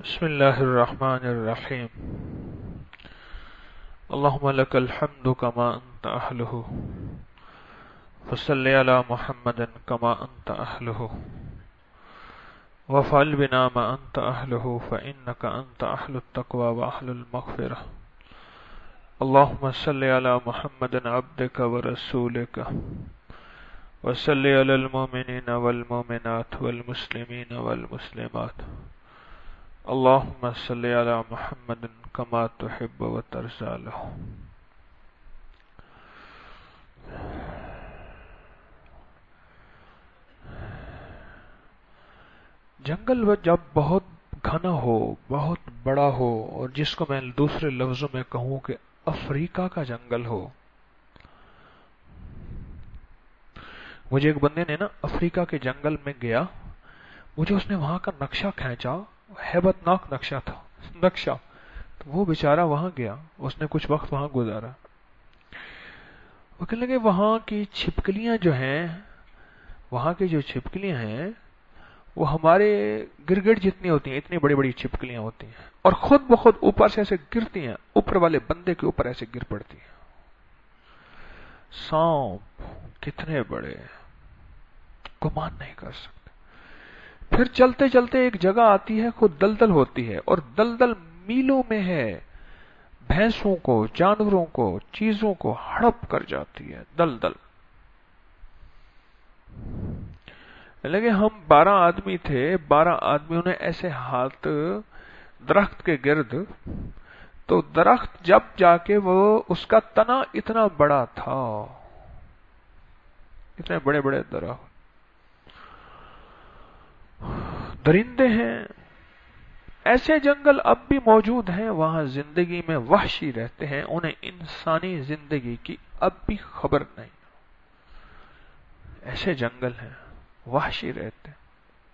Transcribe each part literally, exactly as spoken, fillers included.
بسم الله الرحمن الرحيم. اللهم لك الحمد كما أنت أهله، فصل على محمد كما أنت أهله، وافعل بنا ما أنت أهله، فإنك أنت أهل التقوى وأهل المغفرة. اللهم صل على محمد عبدك ورسولك، وصل على المؤمنين والمؤمنات والمسلمين والمسلمات. اللهم صل على محمد كما تحب وترضى له. جنگل وہ جب بہت گھنا ہو، بہت بڑا ہو، اور جس کو میں دوسرے لفظوں میں کہوں کہ افریقہ کا جنگل ہو. مجھے ایک بندے نے نا افریقہ کے جنگل میں گیا، مجھے اس نے وہاں کا نقشہ کھینچا، ہیبت ناک نقشہ تھا نقشہ تو وہ بیچارہ وہاں گیا، اس نے کچھ وقت وہاں گزارا. وہ کہنے لگے وہاں کی چھپکلیاں جو ہیں، وہاں کی جو چھپکلیاں ہیں وہ ہمارے گرگٹ جتنی ہوتی ہیں، اتنی بڑی بڑی چھپکلیاں ہوتی ہیں، اور خود بخود اوپر سے ایسے گرتی ہیں، اوپر والے بندے کے اوپر ایسے گر پڑتی ہیں. سانپ کتنے بڑے، گمان نہیں کر سکتے. پھر چلتے چلتے ایک جگہ آتی ہے، خود دلدل ہوتی ہے، اور دلدل میلوں میں ہے، بھینسوں کو، جانوروں کو، چیزوں کو ہڑپ کر جاتی ہے دلدل. لگے ہم بارہ آدمی تھے، بارہ آدمیوں نے ایسے ہاتھ درخت کے گرد، تو درخت جب جا کے وہ اس کا تنا اتنا بڑا تھا، اتنے بڑے بڑے درخت. درندے ہیں، ایسے جنگل اب بھی موجود ہیں، وہاں زندگی میں وحشی رہتے ہیں، انہیں انسانی زندگی کی اب بھی خبر نہیں. ایسے جنگل ہیں، وحشی رہتے ہیں.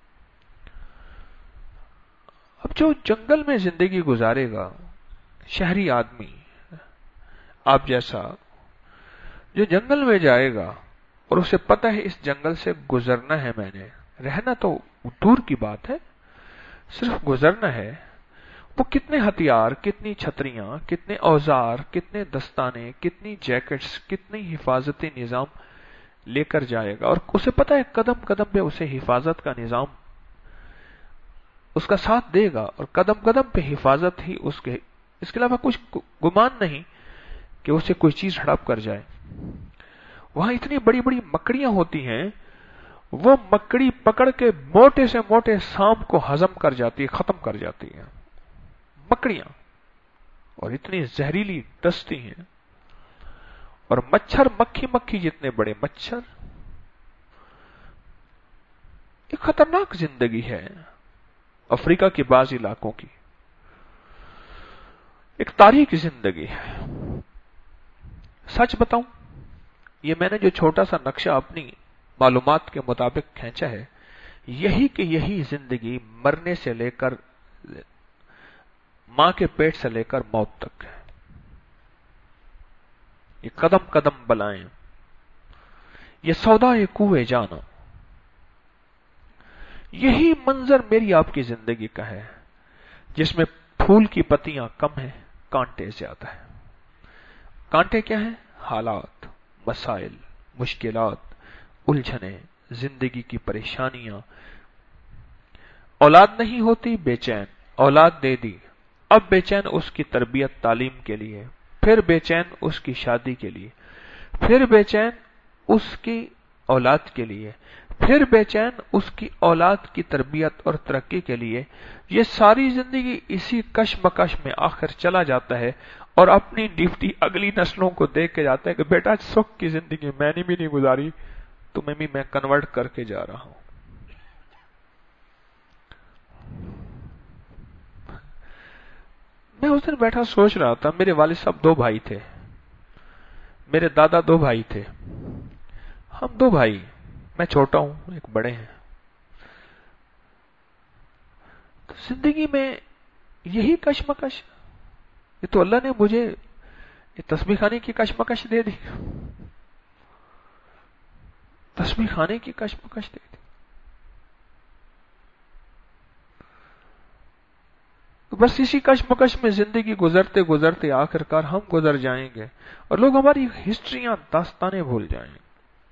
اب جو جنگل میں زندگی گزارے گا، شہری آدمی آپ جیسا، جو جنگل میں جائے گا اور اسے پتہ ہے اس جنگل سے گزرنا ہے، میں نے رہنا تو دور کی بات ہے، صرف گزرنا ہے، وہ کتنے ہتھیار، کتنی چھتریاں، کتنے اوزار، کتنے دستانے، کتنی جیکٹس، کتنی حفاظتی نظام لے کر جائے گا. اور اسے پتہ ہے قدم قدم پہ اسے حفاظت کا نظام اس کا ساتھ دے گا، اور قدم قدم پہ حفاظت ہی اس کے، اس کے علاوہ کچھ گمان نہیں کہ اسے کوئی چیز ہڑپ کر جائے. وہاں اتنی بڑی بڑی مکڑیاں ہوتی ہیں، وہ مکڑی پکڑ کے موٹے سے موٹے سانپ کو ہضم کر جاتی ہے، ختم کر جاتی ہے مکڑیاں، اور اتنی زہریلی دستی ہیں. اور مچھر، مکھی مکھی جتنے بڑے مچھر. ایک خطرناک زندگی ہے افریقہ کے بعض علاقوں کی، ایک تاریخی زندگی ہے. سچ بتاؤں، یہ میں نے جو چھوٹا سا نقشہ اپنی معلومات کے مطابق کھینچا ہے، یہی کہ یہی زندگی مرنے سے لے کر، ماں کے پیٹ سے لے کر موت تک ہے. یہ قدم قدم بلائیں، یہ سودا یہ کوئے جانا، یہی منظر میری آپ کی زندگی کا ہے، جس میں پھول کی پتیاں کم ہیں، کانٹے زیادہ ہیں. کانٹے کیا ہیں؟ حالات، مسائل، مشکلات، الجھنیں، زندگی کی پریشانیاں. اولاد نہیں ہوتی، بے چین، اولاد دے دی، اب بے چین اس کی تربیت تعلیم کے لیے، پھر بے چین اس کی شادی کے لیے، پھر بے چین اس کی اولاد کے لیے، پھر بے چین اس کی اولاد کی تربیت اور ترقی کے لیے. یہ ساری زندگی اسی کشمکش میں آخر چلا جاتا ہے، اور اپنی ڈیوٹی اگلی نسلوں کو دیکھ کے جاتا ہے کہ بیٹا سکھ کی زندگی میں نے بھی نہیں گزاری، تمہیں بھی میں کنورٹ کر کے جا رہا ہوں. میں اس دن بیٹھا سوچ رہا تھا، میرے والد صاحب دو بھائی تھے، میرے دادا دو بھائی تھے، ہم دو بھائی، میں چھوٹا ہوں، ایک بڑے ہیں. تو زندگی میں یہی کشمکش، یہ تو اللہ نے مجھے یہ تسبیح خانے کی کشمکش دے دی، تسبیح خانے کی کشمکش دے دی. تو بس اسی کشمکش میں زندگی گزرتے گزرتے آخرکار ہم گزر جائیں گے اور لوگ ہماری ہسٹریاں داستانیں بھول جائیں گے۔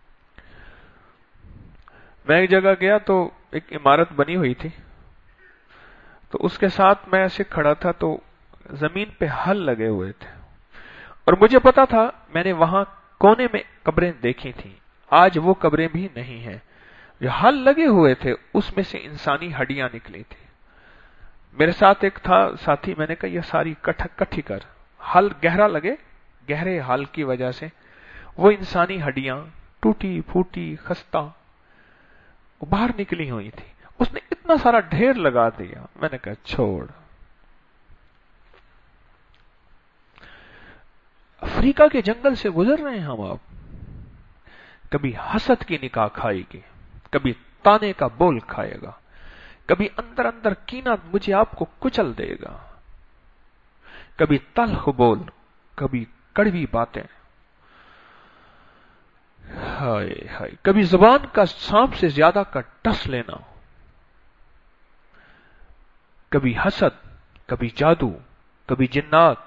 میں ایک جگہ گیا تو ایک عمارت بنی ہوئی تھی، تو اس کے ساتھ میں ایسے کھڑا تھا تو زمین پہ ہل لگے ہوئے تھے، اور مجھے پتا تھا میں نے وہاں کونے میں قبریں دیکھی تھیں، آج وہ قبریں بھی نہیں ہیں۔ جو ہل لگے ہوئے تھے اس میں سے انسانی ہڈیاں نکلی تھی۔ میرے ساتھ ایک تھا ساتھی، میں نے کہا یہ ساری کٹھی کر، ہل گہرا لگے، گہرے ہل کی وجہ سے وہ انسانی ہڈیاں ٹوٹی پھوٹی خستہ باہر نکلی ہوئی تھی۔ اس نے اتنا سارا ڈھیر لگا دیا، میں نے کہا چھوڑ۔ افریقہ کے جنگل سے گزر رہے ہیں ہم، آپ کبھی حسد کی نکاح کھائے گی، کبھی تانے کا بول کھائے گا، کبھی اندر اندر کینہ مجھے آپ کو کچل دے گا، کبھی تلخ بول، کبھی کڑوی باتیں، ہائے ہائے، کبھی زبان کا سانپ سے زیادہ کا ٹس لینا، کبھی حسد، کبھی جادو، کبھی جنات،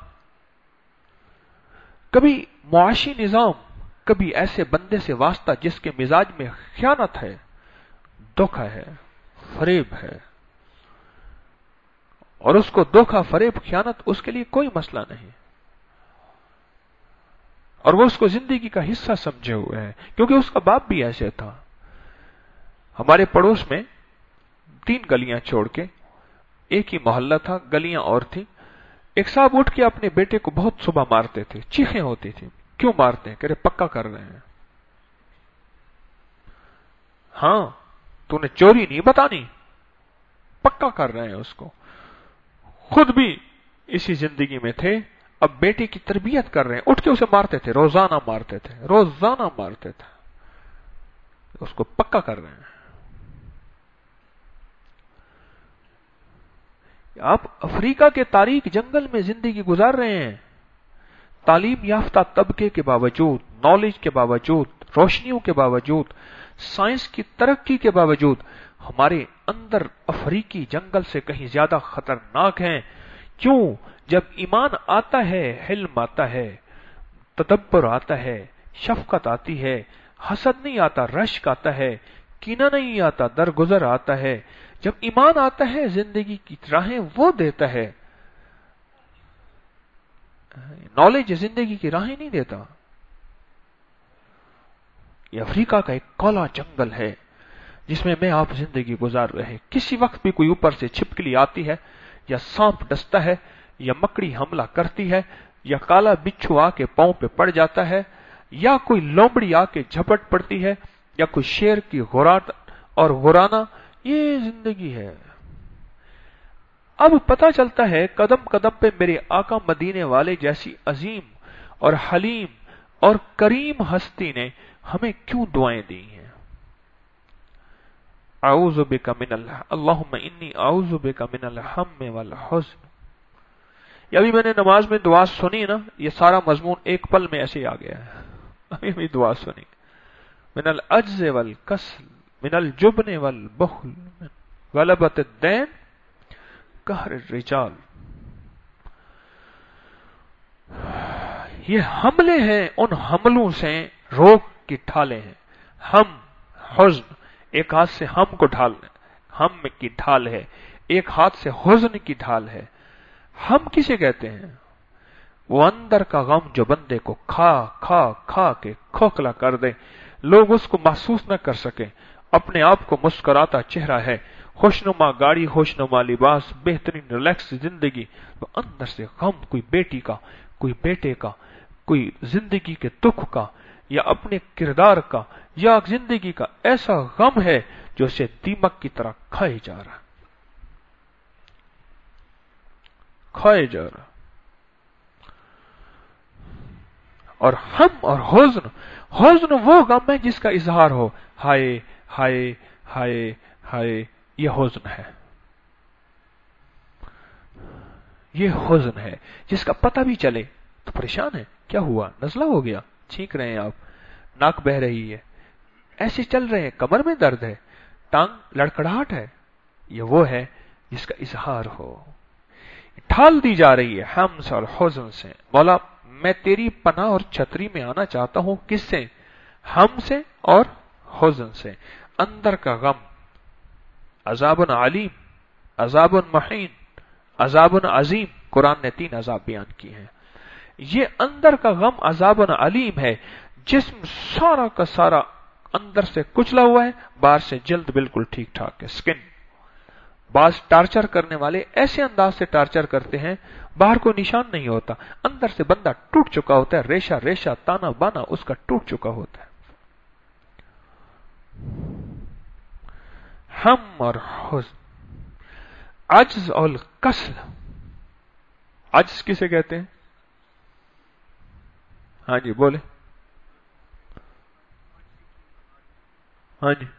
کبھی معاشی نظام، کبھی ایسے بندے سے واسطہ جس کے مزاج میں خیانت ہے، دھوکہ ہے، فریب ہے، اور اس کو دھوکہ فریب خیانت اس کے لیے کوئی مسئلہ نہیں، اور وہ اس کو زندگی کا حصہ سمجھے ہوئے ہیں، کیونکہ اس کا باپ بھی ایسے تھا۔ ہمارے پڑوس میں تین گلیاں چھوڑ کے ایک ہی محلہ تھا، گلیاں اور تھیں۔ ایک صاحب اٹھ کے اپنے بیٹے کو بہت صبح مارتے تھے، چیخیں ہوتی تھی، کیوں مارتے ہیں؟ کہ رہے پکا کر رہے ہیں۔ ہاں تو نے چوری نہیں بتانی، پکا کر رہے ہیں اس کو۔ خود بھی اسی زندگی میں تھے، اب بیٹے کی تربیت کر رہے ہیں، اٹھ کے اسے مارتے تھے، روزانہ مارتے تھے، روزانہ مارتے تھے، اس کو پکا کر رہے ہیں۔ آپ افریقہ کے تاریک جنگل میں زندگی گزار رہے ہیں، تعلیم یافتہ طبقے کے باوجود، نالج کے باوجود، روشنیوں کے باوجود، سائنس کی ترقی کے باوجود ہمارے اندر افریقی جنگل سے کہیں زیادہ خطرناک ہیں۔ کیوں؟ جب ایمان آتا ہے، حلم آتا ہے، تدبر آتا ہے، شفقت آتی ہے، حسد نہیں آتا، رشک آتا ہے، کینہ نہیں آتا، درگزر آتا ہے۔ جب ایمان آتا ہے، زندگی کی راہیں وہ دیتا ہے، نالج زندگی کی راہیں نہیں دیتا۔ یہ افریقہ کا ایک کالا جنگل ہے جس میں میں آپ زندگی گزار رہے ہیں۔ کسی وقت بھی کوئی اوپر سے چھپکلی آتی ہے، یا سانپ ڈستا ہے، یا مکڑی حملہ کرتی ہے، یا کالا بچھو آ کے پاؤں پہ پڑ جاتا ہے، یا کوئی لومڑی آ کے جھپٹ پڑتی ہے، یا کوئی شیر کی غرات اور غرانا، یہ زندگی ہے۔ اب پتا چلتا ہے قدم قدم پہ میرے آقا مدینے والے جیسی عظیم اور حلیم اور کریم ہستی نے ہمیں کیوں دعائیں دی ہیں۔ اعوذ بک من اللہ اللہم انی اعوذ بک من الہم والحزن۔ یہ ابھی میں نے نماز میں دعا سنی نا، یہ سارا مضمون ایک پل میں ایسے آ گیا ہے۔ ابھی ابھی دعا سنی، من العجز والکسل، من الجبن والبخل، من غلبۃ الدین، قہر الرجال۔ یہ حملے ہیں، ان حملوں سے روک کی ڈھالیں ہیں۔ ہم، حزن، ایک ہاتھ سے ہم کو ڈھالنا، ہم کی ڈھال ہے، ایک ہاتھ سے حزن کی ڈھال ہے۔ ہم کسے کہتے ہیں؟ وہ اندر کا غم جو بندے کو کھا کھا کھا کے کھوکھلا کر دے، لوگ اس کو محسوس نہ کر سکیں، اپنے آپ کو مسکراتا چہرہ ہے، خوشنما گاڑی، خوشنما لباس، بہترین ریلیکس زندگی، تو اندر سے غم، کوئی بیٹی کا، کوئی بیٹے کا، کوئی زندگی کے دکھ کا، یا اپنے کردار کا، یا زندگی کا ایسا غم ہے جو اسے دیمک کی طرح کھائے جا رہا کھائے جا رہا اور ہم اور حزن، حزن وہ غم ہے جس کا اظہار ہو، ہائے ہائے ہائے ہائے، یہ حزن ہے، یہ حزن ہے جس کا پتہ بھی چلے تو پریشان ہے، کیا ہوا؟ نزلہ ہو گیا، چھینک رہے ہیں آپ، ناک بہ رہی ہے، ایسے چل رہے ہیں، کمر میں درد ہے، ٹانگ لڑکڑاہٹ ہے، یہ وہ ہے جس کا اظہار ہو۔ ڈھال دی جا رہی ہے ہمس اور حزن سے. مولا میں تیری پناہ اور چھتری میں آنا چاہتا ہوں. کس سے؟ ہم سے اور حزن سے. اندر کا غم، عذاب علیم، عذاب محین، عذاب عظیم. قرآن نے تین عذاب بیان کیے ہیں. یہ اندر کا غم عذاب علیم ہے. جسم سارا کا سارا اندر سے کچلا ہوا ہے، باہر سے جلد بالکل ٹھیک ٹھاک ہے، سکن. بعض ٹارچر کرنے والے ایسے انداز سے ٹارچر کرتے ہیں باہر کوئی نشان نہیں ہوتا، اندر سے بندہ ٹوٹ چکا ہوتا ہے، ریشہ ریشہ تانا بانا اس کا ٹوٹ چکا ہوتا ہے. ہم اور حزن، عجز اور کسل. عجز کسے کہتے ہیں؟ ہاں جی بولے. ہاں جی.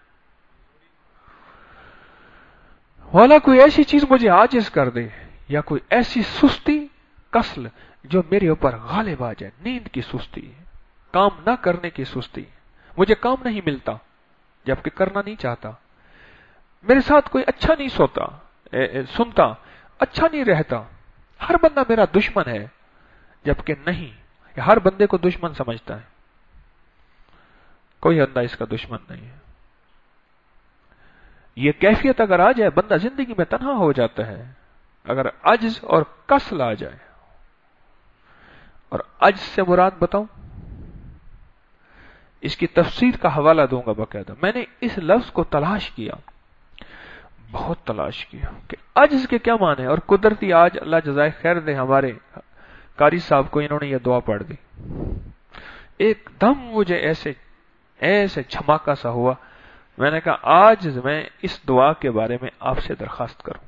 والا کوئی ایسی چیز مجھے عاجز کر دے، یا کوئی ایسی سستی، کسل جو میرے اوپر غالب آ جائے. نیند کی سستی، کام نہ کرنے کی سستی. مجھے کام نہیں ملتا جبکہ کرنا نہیں چاہتا. میرے ساتھ کوئی اچھا نہیں سوتا اے اے سنتا، اچھا نہیں رہتا. ہر بندہ میرا دشمن ہے جبکہ نہیں. ہر بندے کو دشمن سمجھتا ہے، کوئی بندہ اس کا دشمن نہیں ہے. یہ کیفیت اگر آ جائے بندہ زندگی میں تنہا ہو جاتا ہے. اگر عجز اور کسل آ جائے. اور عجز سے مراد بتاؤں، اس کی تفسیر کا حوالہ دوں گا باقاعدہ. میں نے اس لفظ کو تلاش کیا، بہت تلاش کیا کہ عجز کے کیا معنی ہے. اور قدرتی آج اللہ جزائے خیر دے ہمارے قاری صاحب کو انہوں نے یہ دعا پڑھ دی. ایک دم مجھے ایسے ایسے جھماکا سا ہوا. میں نے کہا آج میں اس دعا کے بارے میں آپ سے درخواست کروں.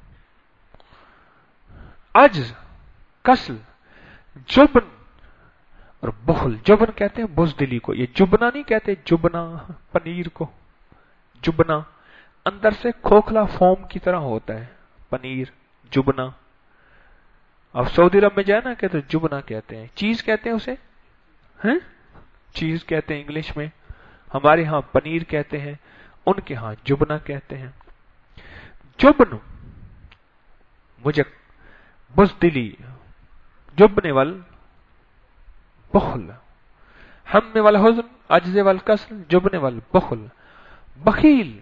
عجز، کسل، جبن اور بخل. جبن کہتے ہیں بزدلی کو، یہ جبنا نہیں کہتے، جبنا پنیر کو. جبنا اندر سے کھوکھلا فوم کی طرح ہوتا ہے پنیر. جبنا اب سعودی عرب میں جائے نا کہ تو جبنا کہتے ہیں. چیز کہتے ہیں اسے، ہیں چیز کہتے ہیں انگلش میں. ہمارے ہاں پنیر کہتے ہیں، ان کے ہاں جبنا کہتے ہیں. جبن مجھے بزدلی، جبن وال بخل، ہم والحزن، عجز والکسل، جبن والبخل. بخیل،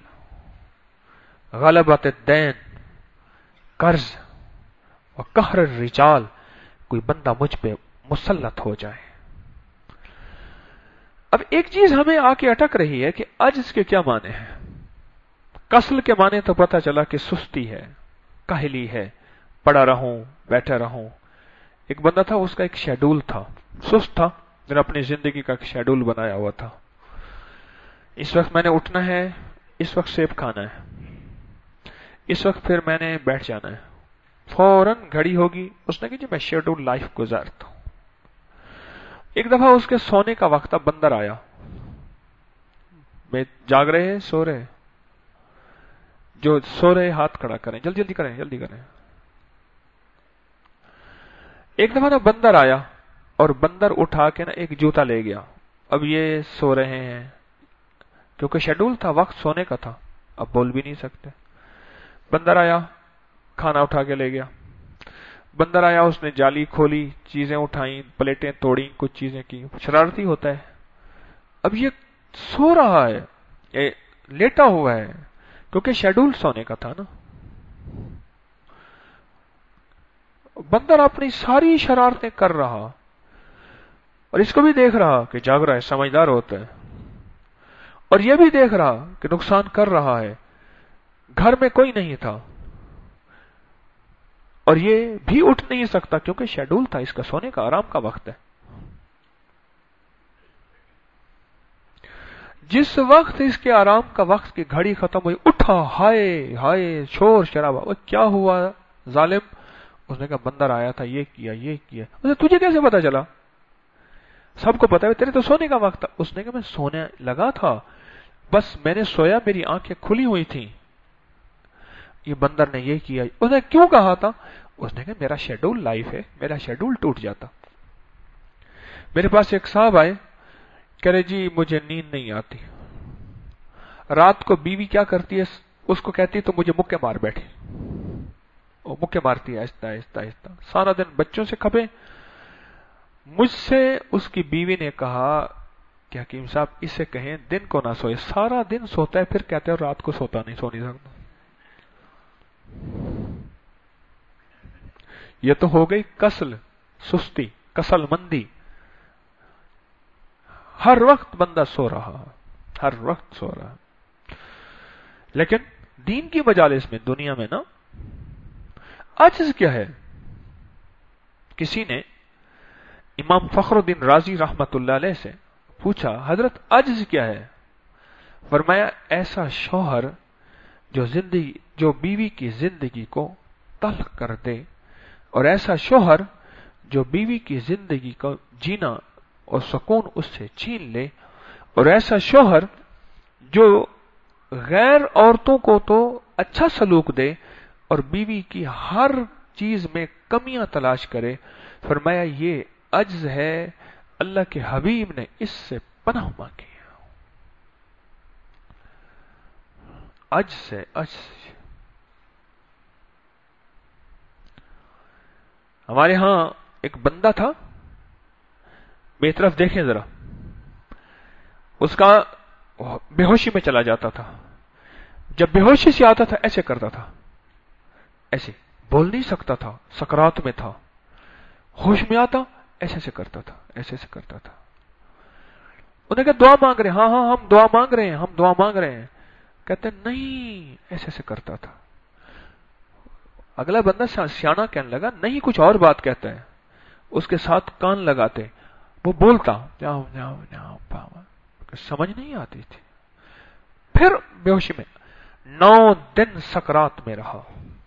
غلبت الدین، قرض اور قہر الرجال. کوئی بندہ مجھ پہ مسلط ہو جائے. اب ایک چیز ہمیں آ کے اٹک رہی ہے کہ عجز کے کیا معنی ہیں. کسل کے معنی تو پتہ چلا کہ سستی ہے، کاہلی ہے، پڑا رہوں، بیٹھا رہوں. ایک بندہ تھا، اس کا ایک شیڈول تھا، سست تھا، میں نے اپنی زندگی کا ایک شیڈول بنایا ہوا تھا. اس وقت میں نے اٹھنا ہے، اس وقت سیب کھانا ہے، اس وقت پھر میں نے بیٹھ جانا ہے. فوراً گھڑی ہوگی. اس نے کہا جی میں شیڈول لائف گزارتا ہوں. ایک دفعہ اس کے سونے کا وقت اب بندر آیا. میں جاگ رہے ہیں، سو رہے، جو سو رہے ہاتھ کھڑا کریں، جلدی جلدی کریں، جلدی کریں. ایک دفعہ نا بندر آیا اور بندر اٹھا کے نا ایک جوتا لے گیا. اب یہ سو رہے ہیں کیونکہ شیڈول تھا، وقت سونے کا تھا، اب بول بھی نہیں سکتے. بندر آیا، کھانا اٹھا کے لے گیا. بندر آیا، اس نے جالی کھولی، چیزیں اٹھائیں، پلیٹیں توڑی، کچھ چیزیں کی. شرارتی ہوتا ہے. اب یہ سو رہا ہے، یہ لیٹا ہوا ہے کیونکہ شیڈول سونے کا تھا نا. بندر اپنی ساری شرارتیں کر رہا اور اس کو بھی دیکھ رہا کہ جاگ رہا ہے، سمجھدار ہوتا ہے. اور یہ بھی دیکھ رہا کہ نقصان کر رہا ہے. گھر میں کوئی نہیں تھا اور یہ بھی اٹھ نہیں سکتا کیونکہ شیڈول تھا، اس کا سونے کا آرام کا وقت ہے. جس وقت اس کے آرام کا وقت کی گھڑی ختم ہوئی، اٹھا، ہائے ہائے، شور شرابہ. وہ کیا ہوا ظالم؟ اس نے کہا بندر آیا تھا، یہ کیا یہ کیا. اسے تجھے کیسے پتا چلا؟ سب کو پتا ہے، تیرے تو سونے کا وقت تھا. اس نے کہا میں سونے لگا تھا، بس میں نے سویا، میری آنکھیں کھلی ہوئی تھیں، یہ بندر نے یہ کیا. اس نے کیوں کہا تھا؟ اس نے کہا میرا شیڈول لائف ہے، میرا شیڈول ٹوٹ جاتا. میرے پاس ایک صاحب آئے، کہہ رہے جی مجھے نیند نہیں آتی. رات کو بیوی کیا کرتی ہے، اس کو کہتی تو مجھے مکے مار بیٹھے. वो मुक्के मारती है आहिस्ता आहिस्ता आहिस्ता, सारा दिन बच्चों से खपे। मुझसे उसकी बीवी ने कहा कि हकीम साहब इसे कहें दिन को ना सोए, सारा दिन सोता है, फिर कहते हैं रात को सोता नहीं, सो नहीं सकता। ये तो हो गई कसल, सुस्ती, कसल मंदी। हर वक्त बंदा सो रहा, हर वक्त सो रहा। लेकिन दीन की मजालिस में, दुनिया में ना, अज्ज क्या है? किसी ने इमाम फखरुद्दीन राजी रहमतुल्लाह अलैह से पूछा, हजरत अज्ज क्या है? फरमाया, ऐसा शौहर जो जिंदगी जो बीवी की जिंदगी को तल्ख कर दे, और ऐसा शौहर जो बीवी की जिंदगी को जीना और सुकून उससे छीन ले, और ऐसा शौहर जो गैर औरतों को तो अच्छा सलूक दे और बीवी की हर चीज में कमियां तलाश करे। फरमाया ये अज्ज है, अल्लाह के हबीब ने इससे पनाह मांगी। अज्ज से, अज्ज से। हमारे यहां एक बंदा था, मेरी तरफ देखें जरा, उसका बेहोशी में चला जाता था। जब बेहोशी से आता था ऐसे करता था, ऐसे बोल नहीं सकता था, सकरात में था। होश में आता ऐसे ऐसे करता था, ऐसे ऐसे करता था। उन्हें कहा दुआ मांग रहे हैं, हाँ हाँ हम दुआ मांग रहे हैं, हम दुआ मांग रहे हैं। कहते नहीं, ऐसे ऐसे करता था। अगला बंदा सियाना कहने लगा, नहीं कुछ और बात कहता है। उसके साथ कान लगाते, वो बोलता जाओ जाओ जाओ पावा, समझ नहीं आती थी। फिर बेहोशी में नौ दिन सकरात में रहा,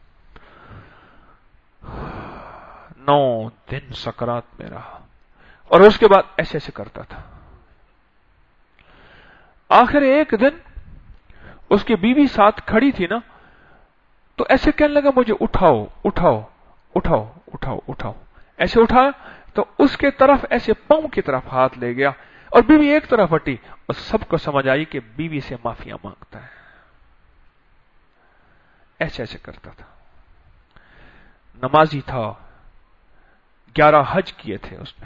नौ दिन सकरात में रहा, और उसके बाद ऐसे ऐसे करता था। आखिर एक दिन उसकी बीवी साथ खड़ी थी ना, तो ऐसे कहने लगा, मुझे उठाओ उठाओ उठाओ उठाओ उठाओ। ऐसे उठाया तो उसके तरफ ऐसे पांव की तरफ हाथ ले गया, और बीवी एक तरफ हटी, और सबको समझ आई कि बीवी से माफिया मांगता है। ऐसे ऐसे करता था। नमाजी था, ग्यारह हज किए थे उसने,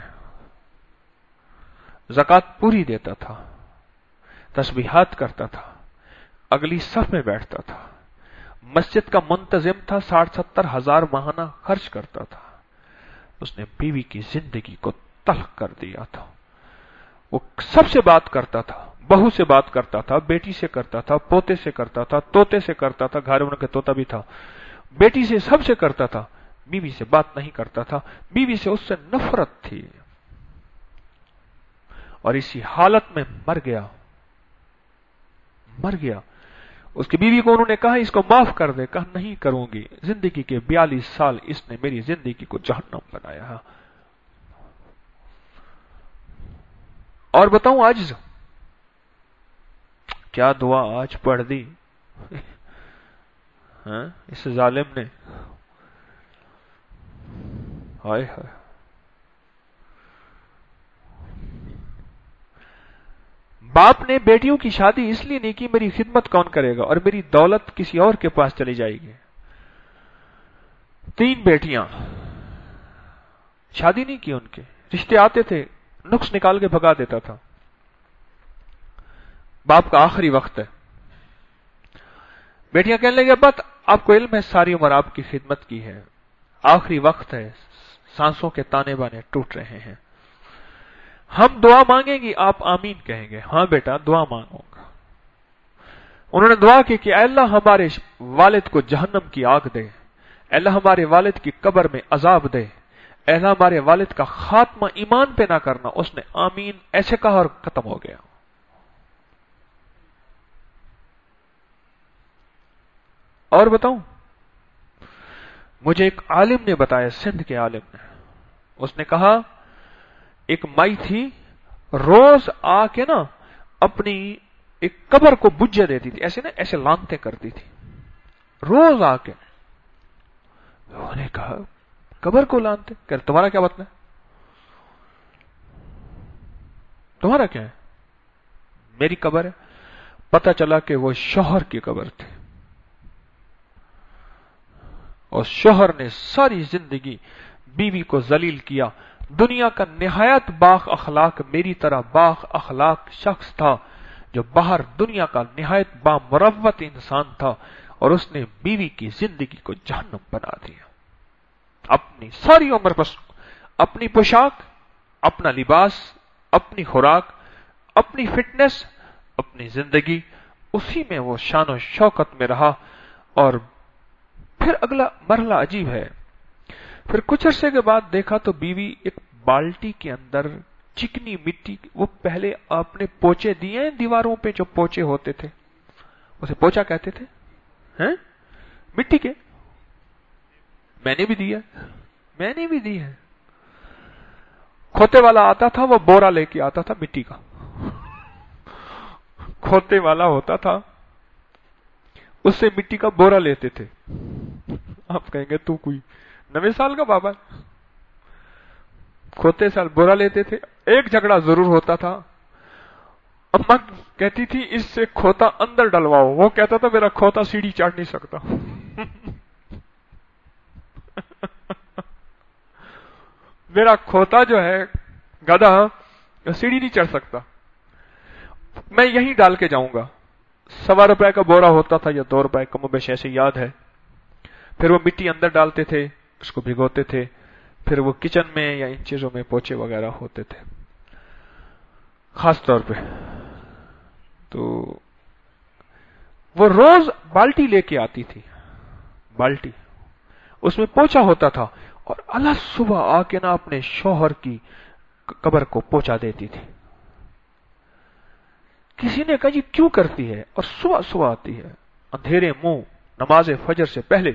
ज़कात पूरी देता था, तस्बीहात करता था, अगली सफ में बैठता था, मस्जिद का मुंतजिम था, साठ सत्तर हजार माहाना खर्च करता था। उसने बीवी की जिंदगी को तल्ख कर दिया था। वो सबसे बात करता था, बहू से बात करता था, बेटी से करता था, पोते से करता था, तोते से करता था, घर में उनका तोता भी था, बेटी से, सबसे करता था, बीवी से बात नहीं करता था। बीवी से उससे नफरत थी, और इसी हालत में मर गया, मर गया। उसकी बीवी को उन्होंने कहा इसको माफ कर दे, कहा नहीं करूंगी, जिंदगी के बयालीस साल इसने मेरी जिंदगी को जहन्नम बनाया। और बताऊं आज क्या दुआ आज पढ़ दी हाँ, इस जालिम ने, हाय हाय। बाप ने बेटियों की शादी इसलिए नहीं की, मेरी खिदमत कौन करेगा, और मेरी दौलत किसी और के पास चली जाएगी। तीन बेटियां, शादी नहीं की उनके, रिश्ते आते थे, नुक्स निकाल के भगा देता था। बाप का आखिरी वक्त है, बेटियां कहने लगी अब्बा आपको इल्म है सारी उम्र आपकी खिदमत की है, आखिरी वक्त है, सांसों के ताने बाने टूट रहे हैं, हम दुआ मांगेंगी आप आमीन कहेंगे। हाँ बेटा दुआ मांगूंगा। उन्होंने दुआ की कि अल्लाह हमारे वालिद को जहन्नम की आग दे, अल्लाह हमारे वालिद की कब्र में अजाब दे, अल्लाह हमारे वालिद का खात्मा ईमान पे ना करना। उसने आमीन ऐसे कहा और खत्म हो गया। और बताऊं, मुझे एक आलिम ने बताया, सिंध के आलिम ने, उसने कहा एक माई थी, रोज आके ना अपनी एक कब्र को बुझे देती थी, ऐसे ना ऐसे लानते करती थी, रोज आके। उन्होंने कहा कब्र को लानते, कह तुम्हारा क्या मतलब, तुम्हारा क्या है, मेरी कब्र है। पता चला कि वो शौहर की कब्र थी, اور شوہر نے ساری زندگی بیوی کو ذلیل کیا. دنیا کا نہایت باخ اخلاق میری طرح باخ اخلاق شخص تھا جو باہر دنیا کا نہایت بامروت انسان تھا, اور اس نے بیوی کی زندگی کو جہنم بنا دیا. اپنی ساری عمر بس اپنی پوشاک, اپنا لباس, اپنی خوراک, اپنی فٹنس, اپنی زندگی, اسی میں وہ شان و شوکت میں رہا. اور پھر اگلا مرحلہ عجیب ہے. پھر کچھ عرصے کے بعد دیکھا تو بیوی ایک بالٹی کے اندر چکنی مٹی, وہ پہلے آپ نے پوچے دیے ہیں دیواروں پہ جو پوچے ہوتے تھے, اسے پوچا کہتے تھے, ہیں مٹی کے, میں نے بھی دیا, میں نے بھی دی ہے. کھوتے والا آتا تھا, وہ بورا لے کے آتا تھا مٹی کا, کھوتے والا ہوتا تھا, اس سے مٹی کا بورا لیتے تھے. آپ کہیں گے تو کوئی نوے سال کا بابا, کھوتے سال بورا لیتے تھے. ایک جھگڑا ضرور ہوتا تھا, اما کہتی تھی اس سے کھوتا اندر ڈلواؤ, وہ کہتا تھا میرا کھوتا سیڑھی چڑھ نہیں سکتا. میرا کھوتا جو ہے گدھا سیڑھی نہیں چڑھ سکتا, میں یہیں ڈال کے جاؤں گا. سوا روپے کا بورا ہوتا تھا یا دو روپے, کم و بیش ایسے یاد ہے. پھر وہ مٹی اندر ڈالتے تھے, اس کو بھگوتے تھے, پھر وہ کچن میں یا ان چیزوں میں پوچے وغیرہ ہوتے تھے خاص طور پہ. تو وہ روز بالٹی لے کے آتی تھی, بالٹی اس میں پوچا ہوتا تھا, اور اللہ صبح آ کے نا اپنے شوہر کی قبر کو پوچا دیتی تھی. کسی نے کہا جی کیوں کرتی ہے؟ اور صبح صبح آتی ہے اندھیرے منہ نماز فجر سے پہلے.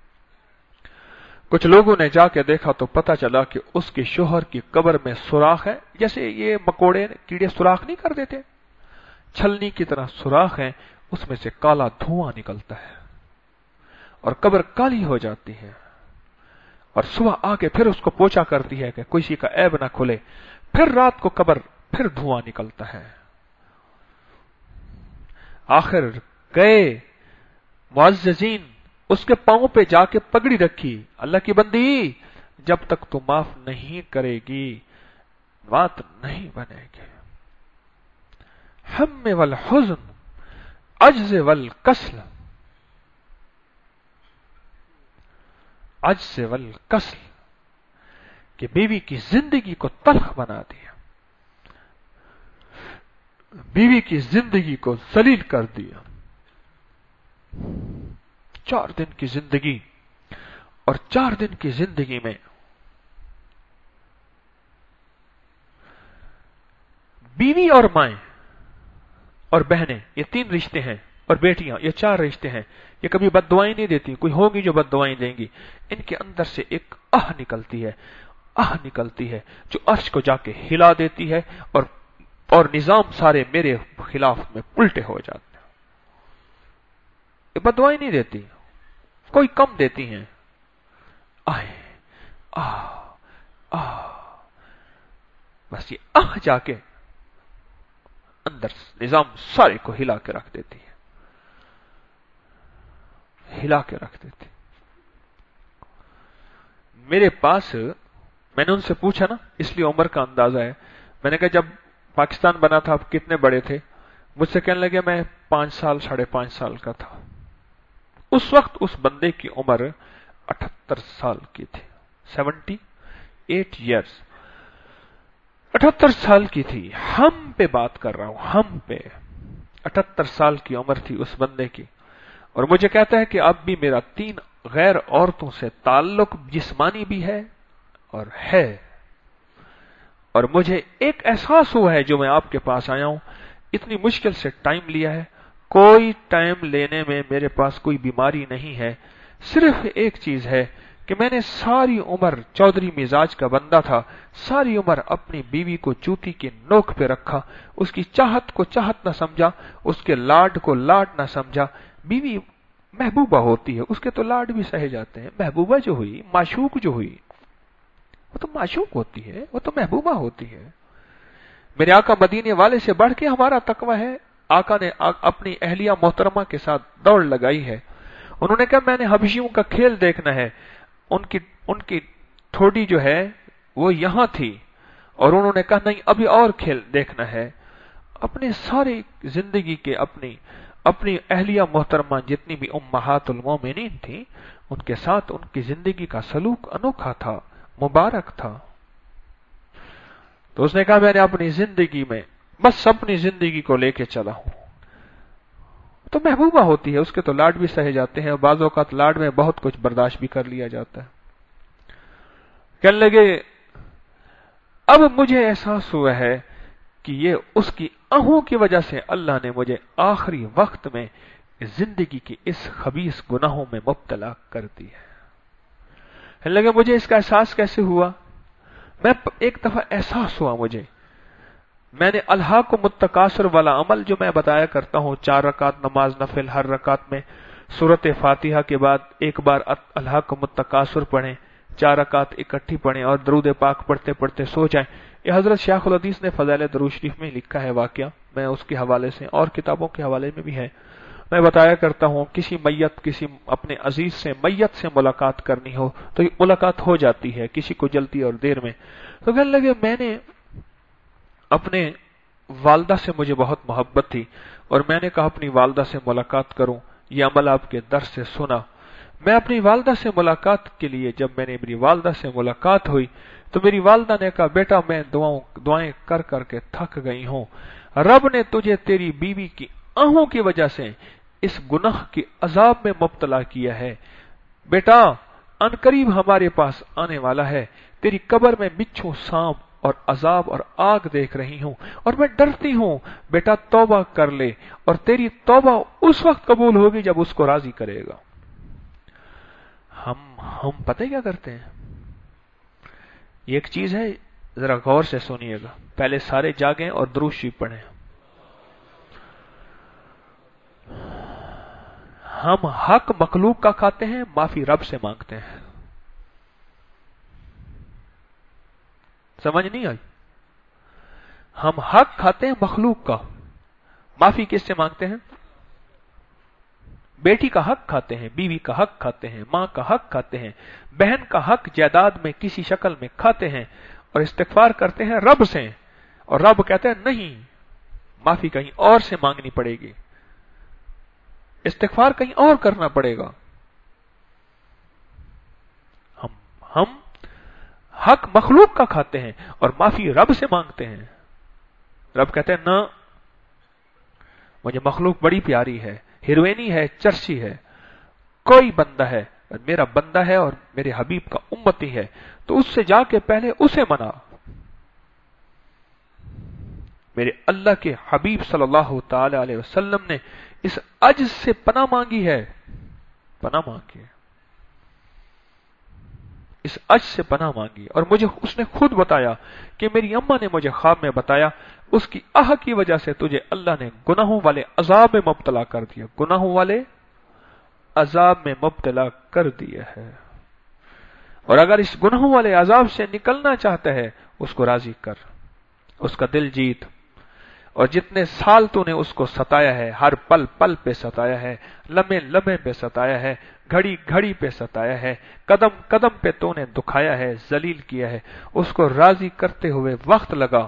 کچھ لوگوں نے جا کے دیکھا تو پتا چلا کہ اس کے شوہر کی قبر میں سوراخ ہے, جیسے یہ مکوڑے کیڑے سوراخ نہیں کر دیتے, چھلنی کی طرح سوراخ ہے, اس میں سے کالا دھواں نکلتا ہے اور قبر کالی ہو جاتی ہے. اور صبح آ کے پھر اس کو پوچھا کرتی ہے کہ کسی کا عیب نہ کھلے. پھر رات کو قبر پھر دھواں نکلتا ہے. آخر گئے معززین, اس کے پاؤں پہ جا کے پگڑی رکھی, اللہ کی بندی جب تک تو معاف نہیں کرے گی بات نہیں بنے گی. ہم والحزن عجز والکسل, عجز والکسل, کہ بیوی کی زندگی کو تلخ بنا دیا, بیوی کی زندگی کو ذلیل کر دیا. چار دن کی زندگی, اور چار دن کی زندگی میں بیوی اور مائیں اور بہنیں, یہ تین رشتے ہیں, اور بیٹیاں, یہ چار رشتے ہیں. یہ کبھی بد دعائیں نہیں دیتی, کوئی ہوگی جو بد دعائیں دیں گی. ان کے اندر سے ایک آہ نکلتی ہے, آہ نکلتی ہے جو عرش کو جا کے ہلا دیتی ہے, اور اور نظام سارے میرے خلاف میں الٹے ہو جاتے ہیں. یہ بد دعائیں نہیں دیتی, کوئی کم دیتی ہیں. آہ آہ آہ, بس یہ آہ جا کے اندر نظام سارے کو ہلا کے رکھ دیتی ہے, ہلا کے رکھ دیتی. میرے پاس, میں نے ان سے پوچھا نا, اس لیے عمر کا اندازہ ہے, میں نے کہا جب پاکستان بنا تھا آپ کتنے بڑے تھے؟ مجھ سے کہنے لگے میں پانچ سال ساڑھے پانچ سال کا تھا. اس وقت اس بندے کی عمر اٹھہتر سال کی تھی, سیونٹی ایٹ ایئرس, اٹھہتر سال کی تھی. ہم پہ بات کر رہا ہوں, ہم پہ. اٹھہتر سال کی عمر تھی اس بندے کی, اور مجھے کہتا ہے کہ اب بھی میرا تین غیر عورتوں سے تعلق جسمانی بھی ہے اور ہے, اور مجھے ایک احساس ہوا ہے جو میں آپ کے پاس آیا ہوں. اتنی مشکل سے ٹائم لیا ہے, کوئی ٹائم لینے میں میرے پاس کوئی بیماری نہیں ہے. صرف ایک چیز ہے کہ میں نے ساری عمر چودھری مزاج کا بندہ تھا, ساری عمر اپنی بیوی کو چوٹی کی نوک پہ رکھا, اس کی چاہت کو چاہت نہ سمجھا, اس کے لاڈ کو لاڈ نہ سمجھا. بیوی محبوبہ ہوتی ہے, اس کے تو لاڈ بھی سہے جاتے ہیں. محبوبہ جو ہوئی, معشوق جو ہوئی, وہ تو معشوق ہوتی ہے, وہ تو محبوبہ ہوتی ہے. میرے آقا مدینے والے سے بڑھ کے ہمارا تقوی ہے. آقا نے اپنی اہلیہ محترمہ کے ساتھ دوڑ لگائی ہے, انہوں نے کہا میں نے حبشیوں کا کھیل دیکھنا ہے. ان کی ان کی ٹھوڑی جو ہے وہ یہاں تھی اور انہوں نے کہا نہیں ابھی اور کھیل دیکھنا ہے. اپنے ساری زندگی کے اپنی اپنی اہلیہ محترمہ جتنی بھی امہات المومنین تھیں ان کے ساتھ ان کی زندگی کا سلوک انوکھا تھا، مبارک تھا. تو اس نے کہا میں نے اپنی زندگی میں بس اپنی زندگی کو لے کے چلا ہوں. تو محبوبہ ہوتی ہے، اس کے تو لاڈ بھی سہے جاتے ہیں اور بعض اوقات لاڈ میں بہت کچھ برداشت بھی کر لیا جاتا ہے. کہنے لگے اب مجھے احساس ہوا ہے کہ یہ اس کی آہوں کی وجہ سے اللہ نے مجھے آخری وقت میں زندگی کی اس خبیث گناہوں میں مبتلا کر دی ہے. کہنے لگے مجھے اس کا احساس کیسے ہوا؟ میں ایک دفعہ احساس ہوا مجھے، میں نے الہاکم التکاثر والا عمل جو میں بتایا کرتا ہوں، چار رکعت نماز نفل، ہر رکعت میں سورۃ فاتحہ کے بعد ایک بار الہاکم التکاثر پڑھیں، چار رکعت اکٹھی پڑھیں اور درود پاک پڑھتے پڑھتے سو جائیں. یہ حضرت شیخ الحدیث نے فضائل درود شریف میں لکھا ہے واقعہ، میں اس کے حوالے سے اور کتابوں کے حوالے میں بھی ہے. میں بتایا کرتا ہوں کسی میت کسی اپنے عزیز سے میت سے ملاقات کرنی ہو تو یہ ملاقات ہو جاتی ہے، کسی کو جلدی اور دیر میں. تو کہنے لگے میں نے اپنے والدہ سے مجھے بہت محبت تھی اور میں نے کہا اپنی والدہ سے ملاقات کروں، یہ عمل آپ کے درس سے سنا. میں اپنی والدہ سے ملاقات کے لیے جب میں نے میری والدہ سے ملاقات ہوئی تو میری والدہ نے کہا بیٹا میں دعاؤں دعائیں کر کر کے تھک گئی ہوں، رب نے تجھے تیری بیوی کی آہوں کی وجہ سے اس گناہ کے عذاب میں مبتلا کیا ہے. بیٹا ان قریب ہمارے پاس آنے والا ہے، تیری قبر میں بچھو سانپ اور عذاب اور آگ دیکھ رہی ہوں اور میں ڈرتی ہوں، بیٹا توبہ کر لے اور تیری توبہ اس وقت قبول ہوگی جب اس کو راضی کرے گا. ہم ہم پتہ کیا کرتے ہیں؟ یہ ایک چیز ہے، ذرا غور سے سنیے گا، پہلے سارے جاگیں اور درود شریف پڑھیں. ہم حق مخلوق کا کھاتے ہیں، معافی رب سے مانگتے ہیں. سمجھ نہیں آئی؟ ہم حق کھاتے ہیں مخلوق کا، معافی کس سے مانگتے ہیں؟ بیٹی کا حق کھاتے ہیں، بیوی کا حق کھاتے ہیں، ماں کا حق کھاتے ہیں، بہن کا حق جائیداد میں کسی شکل میں کھاتے ہیں اور استغفار کرتے ہیں رب سے، اور رب کہتے ہیں نہیں، معافی کہیں اور سے مانگنی پڑے گی، استغفار کہیں اور کرنا پڑے گا. ہم ہم حق مخلوق کا کھاتے ہیں اور معافی رب سے مانگتے ہیں. رب کہتے ہیں نہ، مجھے مخلوق بڑی پیاری ہے، ہیروینی ہے، چرچی ہے، کوئی بندہ ہے میرا بندہ ہے اور میرے حبیب کا امتی ہے تو اس سے جا کے پہلے اسے منا. میرے اللہ کے حبیب صلی اللہ تعالی علیہ وسلم نے اس عجز سے پناہ مانگی ہے، پناہ مانگی ہے، اس عجز سے پناہ مانگی. اور مجھے اس نے خود بتایا کہ میری اماں نے مجھے خواب میں بتایا اس کی آہ کی وجہ سے تجھے اللہ نے گناہوں والے عذاب میں مبتلا کر دیا، گناہوں والے عذاب میں مبتلا کر دیا ہے. اور اگر اس گناہوں والے عذاب سے نکلنا چاہتا ہے اس کو راضی کر، اس کا دل جیت. اور جتنے سال تو نے اس کو ستایا ہے، ہر پل پل پہ ستایا ہے، لمحے لمحے پہ ستایا ہے، گھڑی گھڑی پہ ستایا ہے، قدم قدم پہ تو نے دکھایا ہے، ذلیل کیا ہے، اس کو راضی کرتے ہوئے وقت لگا.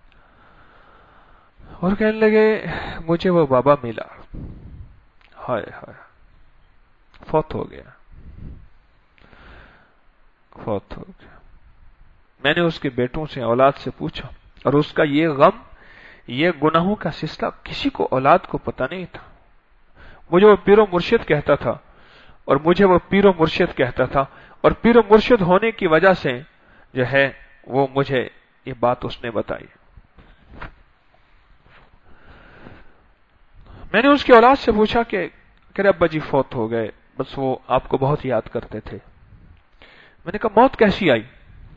اور کہنے لگے مجھے وہ بابا ملا، ہائے ہائے فوت ہو گیا، فوت ہو گیا. میں نے اس کے بیٹوں سے اولاد سے پوچھا اور اس کا یہ غم، یہ گناہوں کا سلسلہ کسی کو اولاد کو پتہ نہیں تھا. مجھے وہ پیر و مرشد کہتا تھا اور مجھے وہ پیر و مرشد کہتا تھا اور پیر و مرشد ہونے کی وجہ سے جو ہے وہ مجھے یہ بات اس نے بتائی. میں نے اس کی اولاد سے پوچھا کہ کہ ابا جی فوت ہو گئے، بس وہ آپ کو بہت یاد کرتے تھے. میں نے کہا موت کیسی آئی؟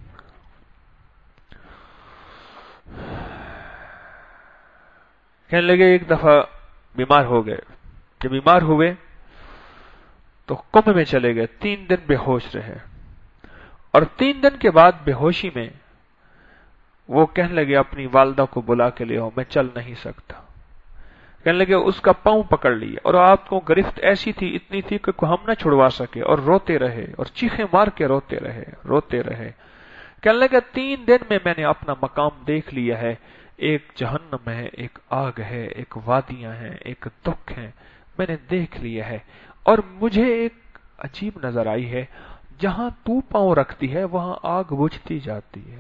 کہنے لگے ایک دفعہ بیمار ہو گئے، جب بیمار ہوئے تو کمبھ میں چلے گئے، تین دن بے ہوش رہے اور تین دن کے بعد بے ہوشی میں وہ کہنے لگے اپنی والدہ کو بلا کے لے آؤ، میں چل نہیں سکتا. کہنے لگے اس کا پاؤں پکڑ لیا اور آپ کو گرفت ایسی تھی اتنی تھی کہ ہم نہ چھڑوا سکے اور روتے رہے اور چیخیں مار کے روتے رہے روتے رہے کہنے لگے تین دن میں میں نے اپنا مقام دیکھ لیا ہے، ایک جہنم ہے، ایک آگ ہے، ایک وادیاں ہیں، ایک دکھ ہے، میں نے دیکھ لیا ہے، اور مجھے ایک عجیب نظر آئی ہے، جہاں تو پاؤں رکھتی ہے وہاں آگ بجھتی جاتی ہے۔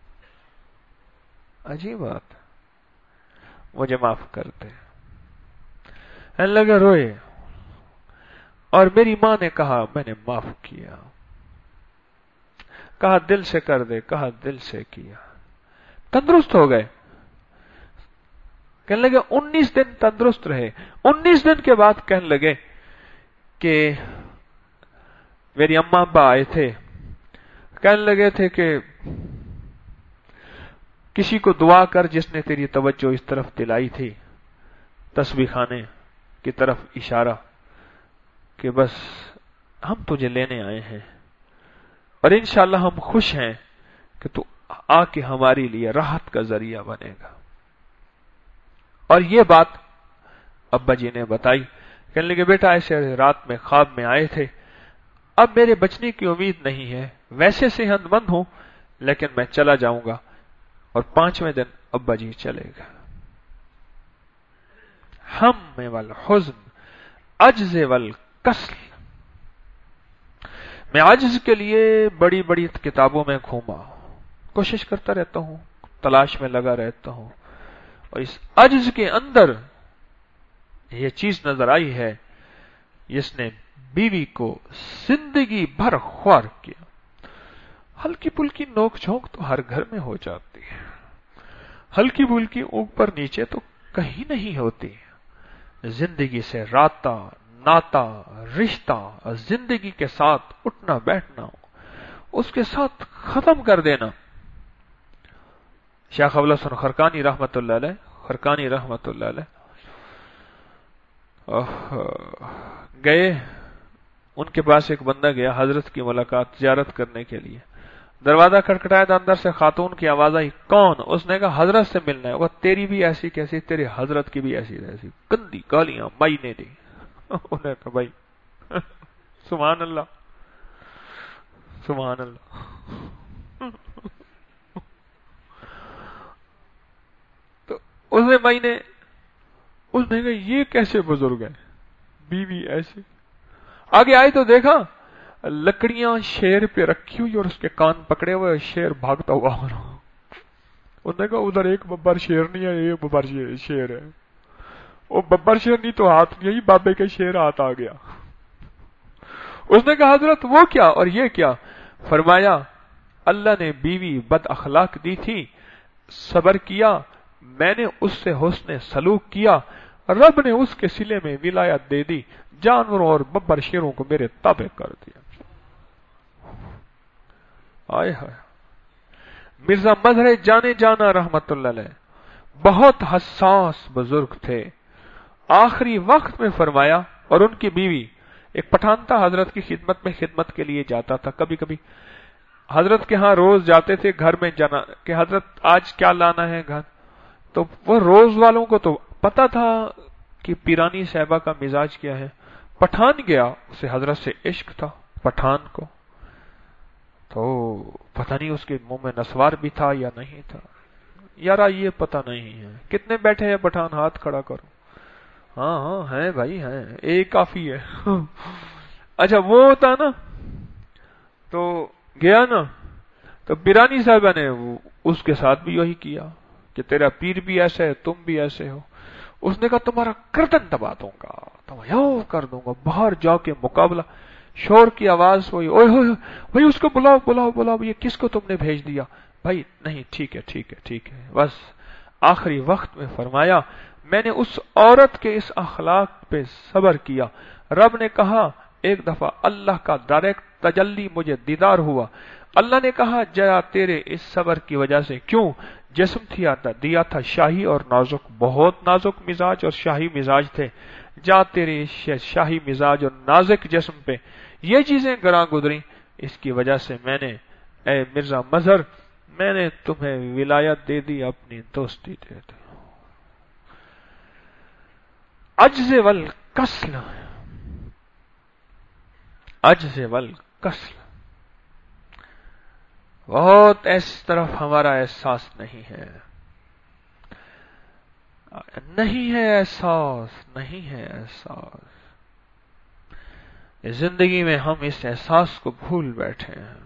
عجیب بات، مجھے معاف کر دے۔ کہنے لگے روئے، اور میری ماں نے کہا میں نے معاف کیا، کہا دل سے کر دے، کہا دل سے کیا، تندرست ہو گئے۔ کہنے لگے انیس دن تندرست رہے، انیس دن کے بعد کہنے لگے کہ میری اماں ابا آئے تھے، کہنے لگے تھے کہ کسی کو دعا کر جس نے تیری توجہ اس طرف دلائی تھی، تسبیح خانے کی طرف اشارہ، کہ بس ہم تجھے لینے آئے ہیں اور انشاءاللہ ہم خوش ہیں کہ تو آ کے ہمارے لیے راحت کا ذریعہ بنے گا۔ اور یہ بات ابا جی نے بتائی، کہنے لگے بیٹا ایسے رات میں خواب میں آئے تھے، اب میرے بچنے کی امید نہیں ہے، ویسے صحت مند ہوں لیکن میں چلا جاؤں گا۔ اور پانچویں دن ابا جی چلے گئے۔ ہم والحزن، عجز والکسل، میں عجز کے لیے بڑی بڑی کتابوں میں گھوما، کوشش کرتا رہتا ہوں، تلاش میں لگا رہتا ہوں، اور اس عجز کے اندر یہ چیز نظر آئی ہے، جس نے بیوی کو زندگی بھر خوار کیا۔ ہلکی پھلکی نوک جھونک تو ہر گھر میں ہو جاتی ہے، ہلکی پھلکی اوپر نیچے تو کہیں نہیں ہوتی، زندگی سے رابطہ، ناتا، رشتہ، زندگی کے ساتھ اٹھنا بیٹھنا، اس کے ساتھ ختم کر دینا۔ شیخ ابو الحسن خرقانی رحمت اللہ علیہ خرقانی رحمت اللہ علیہ گئے، ان کے پاس ایک بندہ گیا حضرت کی ملاقات زیارت کرنے کے لیے، دروازہ کھٹکھٹایا تو اندر سے خاتون کی آواز آئی، کون؟ اس نے کہا حضرت سے ملنا ہے۔ وہ تیری بھی ایسی کیسی، تیرے حضرت کی بھی ایسی ایسی، گندی گالیاں مائی نے دی۔ انہوں نے کہا بھائی سبحان اللہ سبحان اللہ۔ تو اس نے بھائی نے اس نے کہا یہ کیسے بزرگ ہے، بیوی ایسے؟ آگے آئے تو دیکھا لکڑیاں شیر پہ رکھی ہوئی اور اس کے کان پکڑے ہوئے، شیر بھاگتا ہوا آ رہا۔ انہوں نے کہا ادھر ایک ببر شیر نہیں ہے، یہ ببر شیر ہے۔ وہ ببر شیر نہیں تو ہاتھ یہی بابے کے شیر ہاتھ آ گیا۔ اس نے کہا حضرت وہ کیا اور یہ کیا؟ فرمایا اللہ نے بیوی بد اخلاق دی تھی، صبر کیا، میں نے اس سے حسن سلوک کیا، رب نے اس کے سلے میں ولایت دے دی، جانوروں اور ببر شیروں کو میرے تابع کر دیا۔ آئے ہائے، مرزا مظہر جانے جانا رحمت اللہ علیہ بہت حساس بزرگ تھے۔ آخری وقت میں فرمایا، اور ان کی بیوی ایک پٹھان تھا، حضرت کی خدمت میں خدمت کے لیے جاتا تھا، کبھی کبھی حضرت کے ہاں روز جاتے تھے گھر میں جانا کہ حضرت آج کیا لانا ہے گھر، تو وہ روز والوں کو تو پتا تھا کہ پیرانی صاحبہ کا مزاج کیا ہے۔ پٹھان گیا، اسے حضرت سے عشق تھا پٹھان کو، تو پتہ نہیں اس کے منہ میں نسوار بھی تھا یا نہیں تھا، یارا یہ پتہ نہیں ہے۔ کتنے بیٹھے ہیں پٹھان؟ ہاتھ کھڑا کرو۔ ہاں ہاں ہیں بھائی ہیں، ایک کافی ہے۔ اچھا وہ ہوتا نا، تو گیا نا، تو پیرانی صاحبہ نے اس کے ساتھ بھی یہی کیا کہ تیرا پیر بھی ایسا ہے، تم بھی ایسے ہو۔ اس نے کہا تمہارا گردن دبا دوں گا، تم یوں کر دوں گا۔ باہر جا کے مقابلہ، شور کی آواز ہوئی، اوئے ہوئے بھائی اس کو بلاؤ بلاؤ بلاؤ، یہ کس کو تم نے بھیج دیا؟ بھائی نہیں ٹھیک ہے ٹھیک ہے ٹھیک ہے۔ بس آخری وقت میں فرمایا میں نے اس عورت کے اس اخلاق پہ صبر کیا۔ رب نے کہا ایک دفعہ اللہ کا ڈائریکٹ تجلی مجھے دیدار ہوا، اللہ نے کہا جیا تیرے اس صبر کی وجہ سے، کیوں؟ جسم تھی آتا دیا تھا شاہی اور نازک، بہت نازک مزاج اور شاہی مزاج تھے، جا تیرے شاہی مزاج اور نازک جسم پہ یہ چیزیں گراں گزری، اس کی وجہ سے میں نے اے مرزا مظہر میں نے تمہیں ولایت دے دی، اپنی دوستی دے دی۔ عجز والکسل، عجز والکسل، بہت اس طرف ہمارا احساس نہیں ہے، نہیں ہے احساس، نہیں ہے احساس، زندگی میں ہم اس احساس کو بھول بیٹھے ہیں۔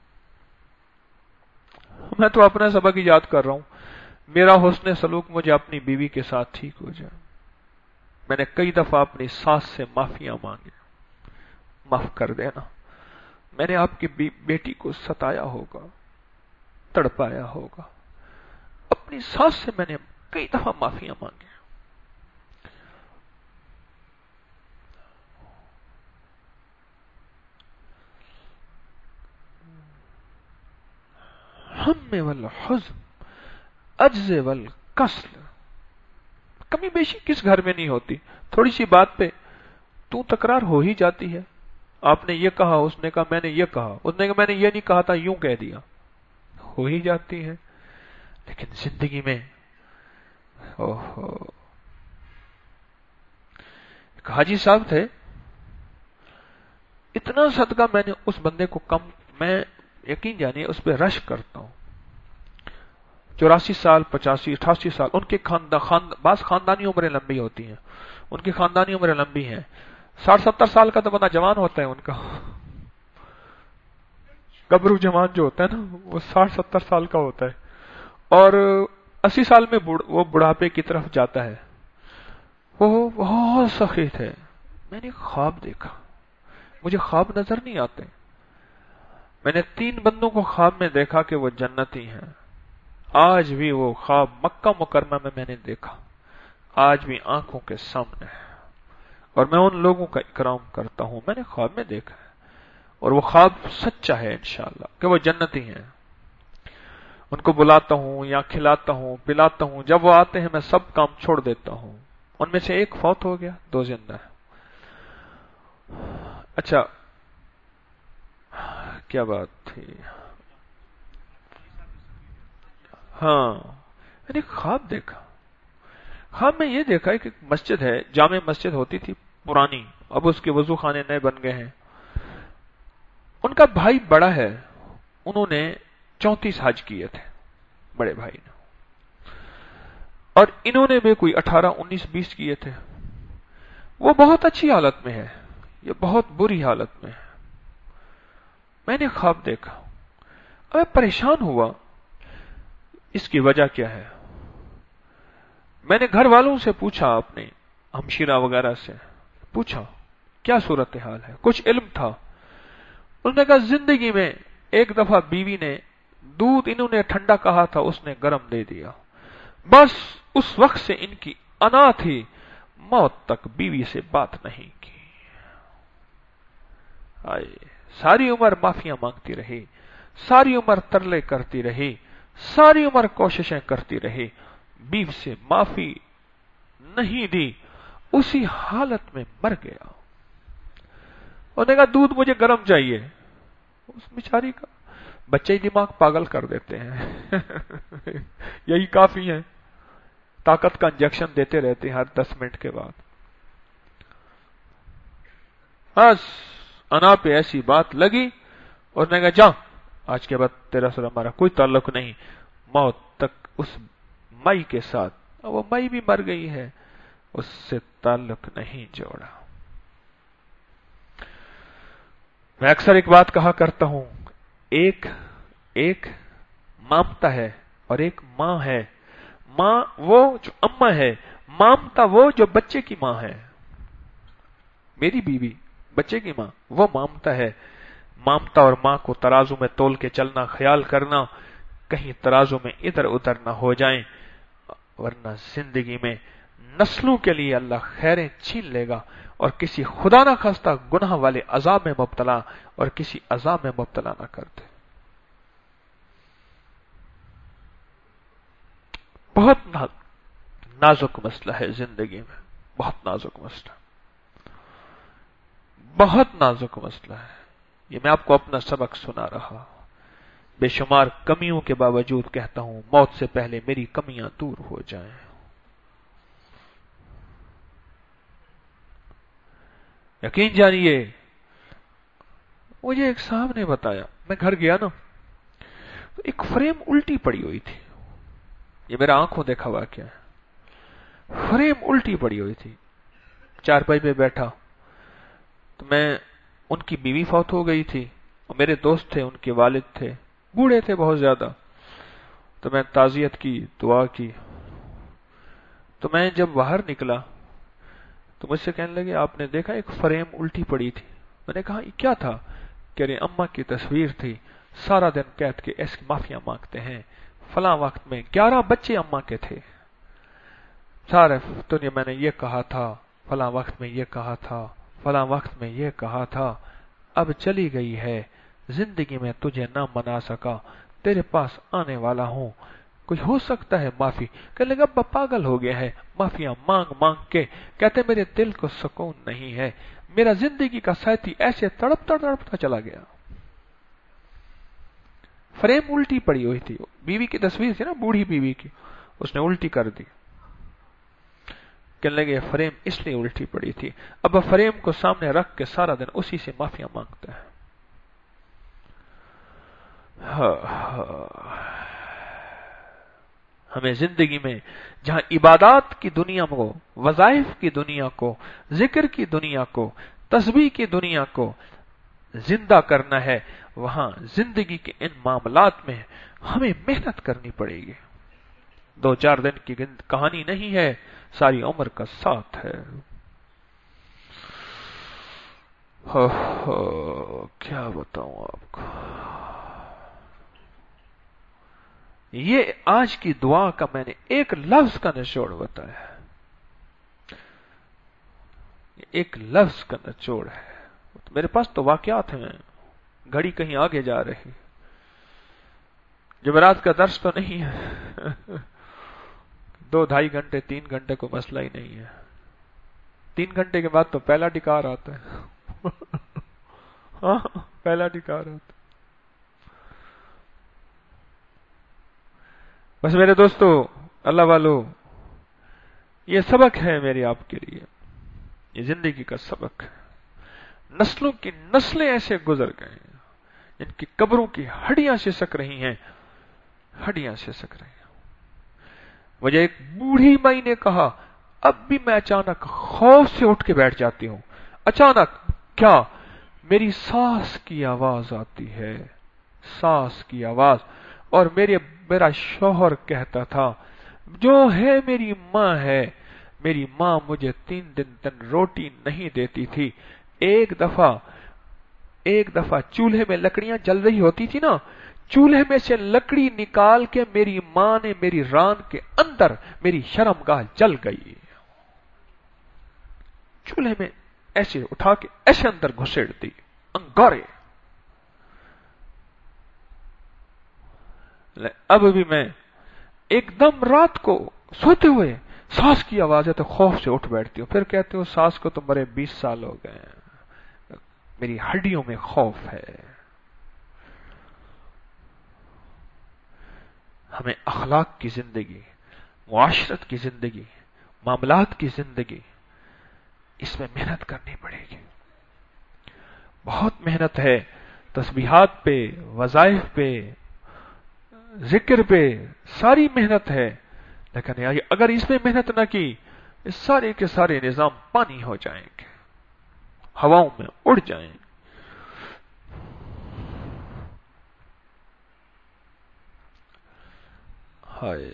میں تو اپنا سبق ہی یاد کر رہا ہوں، میرا حسن سلوک مجھے اپنی بیوی کے ساتھ ٹھیک ہو جائے، میں نے کئی دفعہ اپنی ساس سے معافیاں مانگی، معاف کر دینا، میں نے آپ کی بیٹی کو ستایا ہوگا، تڑپایا ہوگا، اپنی ساس سے میں نے کئی دفعہ معافیاں مانگی۔ ہم والحزن، عجز والکسل، کمی بیشی کس گھر میں نہیں ہوتی، تھوڑی سی بات پہ تو تکرار ہو ہی جاتی ہے، آپ نے یہ کہا، اس نے کہا، میں نے یہ کہا، اس نے کہا میں نے یہ نہیں کہا تھا، یوں کہہ دیا، ہو ہی جاتی ہے۔ لیکن زندگی میں اوہو، ایک حاجی صاحب تھے، اتنا صدقہ میں نے اس بندے کو کم، میں یقین جانیے اس پہ رشک کرتا ہوں، چوراسی سال، پچاسی، اٹھاسی سال، ان کے خاندان خاند... بعض خاندانی عمریں لمبی ہوتی ہیں، ان کی خاندانی عمریں لمبی ہیں، ساٹھ ستر سال کا تو بندہ جوان ہوتا ہے ان کا، گبرو جوان جو ہوتا ہے نا وہ ساٹھ ستر سال کا ہوتا ہے، اور اسی سال میں وہ بڑھاپے کی طرف جاتا ہے۔ وہ بہت سخی تھے، میں نے خواب دیکھا، مجھے خواب نظر نہیں آتے، میں نے تین بندوں کو خواب میں دیکھا کہ وہ جنتی ہیں، آج بھی وہ خواب مکہ مکرمہ میں میں نے دیکھا، آج بھی آنکھوں کے سامنے ہے، اور میں ان لوگوں کا اکرام کرتا ہوں، میں نے خواب میں دیکھا ہے، اور وہ خواب سچا ہے انشاءاللہ کہ وہ جنتی ہیں، ان کو بلاتا ہوں یا کھلاتا ہوں، پلاتا ہوں، جب وہ آتے ہیں میں سب کام چھوڑ دیتا ہوں، ان میں سے ایک فوت ہو گیا، دو زندہ ہیں۔ اچھا کیا بات تھی، ہاں میں نے خواب دیکھا، خواب میں یہ دیکھا کہ مسجد ہے، جامع مسجد ہوتی تھی پرانی، اب اس کے وضو خانے نئے بن گئے ہیں، ان کا بھائی بڑا ہے، انہوں نے چونتیس حج کیے تھے بڑے بھائی نے، اور انہوں نے بھی کوئی اٹھارہ انیس بیس کیے تھے، وہ بہت اچھی حالت میں ہے، یہ بہت بری حالت میں ہے، میں نے خواب دیکھا، میں پریشان ہوا، اس کی وجہ کیا ہے؟ میں نے گھر والوں سے پوچھا، اپنے ہمشیرہ وغیرہ سے پوچھا کیا صورتحال ہے، کچھ علم تھا، انہوں نے کہا زندگی میں ایک دفعہ بیوی نے دودھ انہوں نے ٹھنڈا کہا تھا، اس نے گرم دے دیا، بس اس وقت سے ان کی انا تھی، موت تک بیوی سے بات نہیں کی، آئے ساری عمر معافیاں مانگتی رہی، ساری عمر ترلے کرتی رہی، ساری عمر کوششیں کرتی رہی، بیوی سے معافی نہیں دی، اسی حالت میں مر گیا، انہوں نے کہا دودھ مجھے گرم چاہیے، اس بیچاری کا بچے ہی دماغ پاگل کر دیتے ہیں یہی کافی ہے، طاقت کا انجیکشن دیتے رہتے ہیں ہر دس منٹ کے بعد، بس انا پہ ایسی بات لگی، اور نے کہا جا آج کے بعد تیرا سر ہمارا کوئی تعلق نہیں، موت تک اس مائی کے ساتھ، وہ مائی بھی مر گئی ہے، اس سے تعلق نہیں جوڑا۔ میں اکثر ایک بات کہا کرتا ہوں، ایک ایک مامتا ہے اور ایک ماں ہے، ماں وہ جو اماں ہے، مامتا وہ جو بچے کی ماں ہے، میری بیوی بچے کی ماں وہ مامتا ہے، مامتا اور ماں کو ترازو میں تول کے چلنا، خیال کرنا کہیں ترازو میں ادھر ادھر نہ ہو جائیں، ورنہ زندگی میں نسلوں کے لیے اللہ خیریں چھین لے گا، اور کسی خدا نہ خواستہ گناہ والے عذاب میں مبتلا اور کسی عذاب میں مبتلا نہ کر دے۔ بہت نازک مسئلہ ہے زندگی میں، بہت نازک مسئلہ، بہت نازک مسئلہ ہے، یہ میں آپ کو اپنا سبق سنا رہا، بے شمار کمیوں کے باوجود کہتا ہوں موت سے پہلے میری کمیاں دور ہو جائیں۔ یقین جانیے مجھے ایک صاحب نے بتایا، میں گھر گیا نا تو ایک فریم الٹی پڑی ہوئی تھی، یہ میرا آنکھوں دیکھا واقعہ ہے، فریم الٹی پڑی ہوئی تھی، چارپائی پہ بیٹھا تو میں، ان کی بیوی فوت ہو گئی تھی اور میرے دوست تھے، ان کے والد تھے، بوڑھے تھے بہت زیادہ، تو میں تعزیت کی، دعا کی، تو میں جب باہر نکلا تو مجھ سے کہنے لگے آپ نے دیکھا ایک فریم الٹی پڑی تھی؟ میں نے کہا یہ کیا تھا؟ کہ ارے اماں کی تصویر تھی، سارا دن قید کے ایسی معافیاں مانگتے ہیں، فلاں وقت میں گیارہ بچے اماں کے تھے، سارے دنیا میں نے یہ کہا تھا، فلاں وقت میں یہ کہا تھا، فلاں وقت میں یہ کہا تھا، اب چلی گئی ہے، زندگی میں تجھے نہ منا سکا، تیرے پاس آنے والا ہوں، کچھ ہو سکتا ہے معافی؟ کہنے لگا اب پاگل ہو گیا ہے، معافیاں مانگ مانگ کے، کہتے میرے دل کو سکون نہیں ہے، میرا زندگی کا ساتھی ایسے تڑپتا تڑپتا چلا گیا۔ فریم الٹی پڑی ہوئی تھی، بیوی کی تصویر تھی نا، بوڑھی بیوی کی، اس نے الٹی کر دی۔ کہنے لگے فریم اس لیے الٹی پڑی تھی، اب فریم کو سامنے رکھ کے سارا دن اسی سے معافیاں مانگتا ہے۔ ہمیں زندگی میں جہاں عبادات کی دنیا کو، وظائف کی دنیا کو، ذکر کی دنیا کو، تسبیح کی دنیا کو زندہ کرنا ہے، وہاں زندگی کے ان معاملات میں ہمیں محنت کرنی پڑے گی۔ دو چار دن کی کہانی نہیں ہے، ساری عمر کا ساتھ ہے۔ کیا بتاؤں آپ کو، یہ آج کی دعا کا میں نے ایک لفظ کا نچوڑ بتایا، ایک لفظ کا نچوڑ ہے۔ میرے پاس تو واقعات ہیں، گھڑی کہیں آگے جا رہی، جمعرات کا درس تو نہیں ہے، دو ڈھائی گھنٹے تین گھنٹے کو مسئلہ ہی نہیں ہے، تین گھنٹے کے بعد تو پہلا ڈکار آتا ہے، ہاں پہلا ڈکار آتا ہے۔ بس میرے دوستو، اللہ والو، یہ سبق ہے میری آپ کے لیے، یہ زندگی کا سبق ہے۔ نسلوں کی نسلیں ایسے گزر گئے ہیں جن کی قبروں کی ہڈیاں سسک رہی ہیں، ہڈیاں سسک رہی ہیں۔ مجھے ایک بوڑھی مائی نے کہا اب بھی میں اچانک خوف سے اٹھ کے بیٹھ جاتی ہوں، اچانک کیا؟ میری ساس کی آواز آتی ہے، ساس کی آواز، اور میرے میرا شوہر کہتا تھا جو ہے میری ماں ہے، میری ماں مجھے تین دن تک روٹی نہیں دیتی تھی، ایک دفعہ ایک دفعہ چولہے میں لکڑیاں جل رہی ہوتی تھی نا، چولہے میں سے لکڑی نکال کے میری ماں نے میری ران کے اندر میری شرمگاہ جل گئی، چولہے میں ایسے اٹھا کے ایسے اندر گھسیڑ دی، انگارے۔ اب بھی میں ایک دم رات کو سوتے ہوئے ساس کی آواز ہے تو خوف سے اٹھ بیٹھتی ہوں، پھر کہتی ہوں ساس کو تو مرے بیس سال ہو گئے ہیں، میری ہڈیوں میں خوف ہے۔ ہمیں اخلاق کی زندگی، معاشرت کی زندگی، معاملات کی زندگی، اس میں محنت کرنی پڑے گی، بہت محنت ہے، تسبیحات پہ، وظائف پہ، ذکر پہ ساری محنت ہے، لیکن اگر اس میں محنت نہ کی، اس سارے کے سارے نظام پانی ہو جائیں گے، ہواؤں میں اڑ جائیں گے۔ ہائے